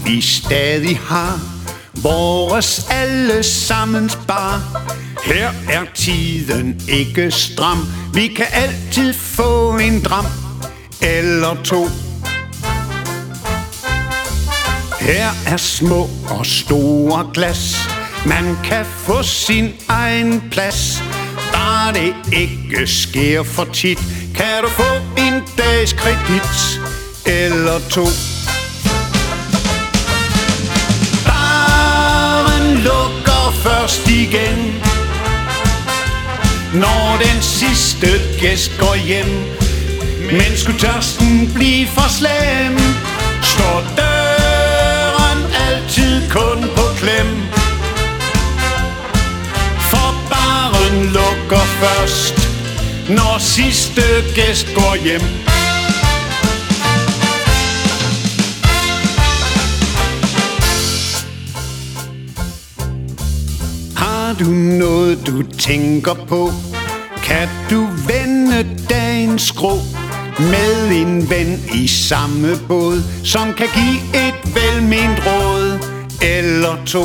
vi stadig har vores allesammens bar. Her er tiden ikke stram, vi kan altid få en dram eller to. Her er små og store glas, man kan få sin egen plads. Bare det ikke sker for tit, kan du få en dags kredit eller to. Baren lukker først igen, når den sidste gæst går hjem. Men skulle tørsten blive for slem, står døren altid kun på klem. For baren lukker først, når sidste gæst går hjem. Har du noget du tænker på, kan du vende dagens skrå med en ven i samme båd, som kan give et velment råd eller to.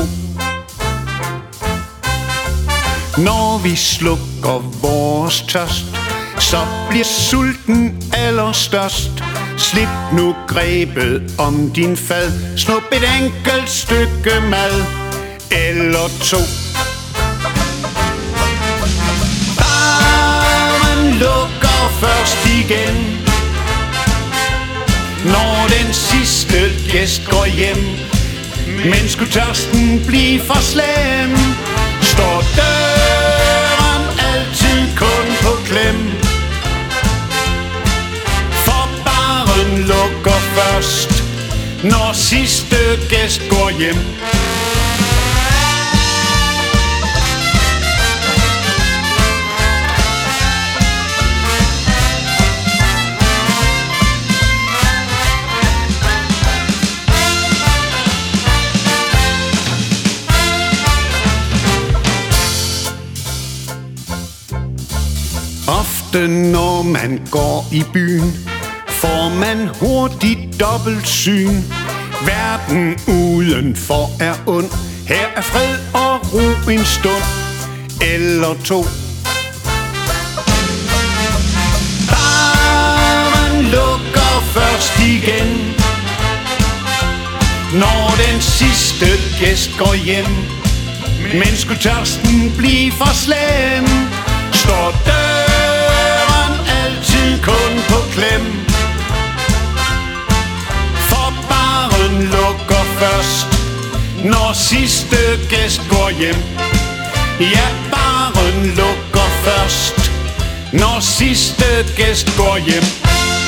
Når vi slukker vores tørst, så bliver sulten allerstørst. Slip nu grebet om din fad, snup et enkelt stykke mad eller to. Baren lukker først igen, når den sidste gæst går hjem. Men skulle tørsten blive for slem, står døren altid kun på klem. For baren lukker først, når sidste gæst går hjem. Ofte når man går i byen, får man hurtigt dobbeltsyn. Verden udenfor er ond, her er fred og ro en stund eller to. Baren lukker først igen, når den sidste gæst går hjem. Men skulle tørsten blive for slem, står døren altid kun på klem. For baren lukker først, når sidste gæst går hjem. Ja, baren lukker først, når sidste gæst går hjem.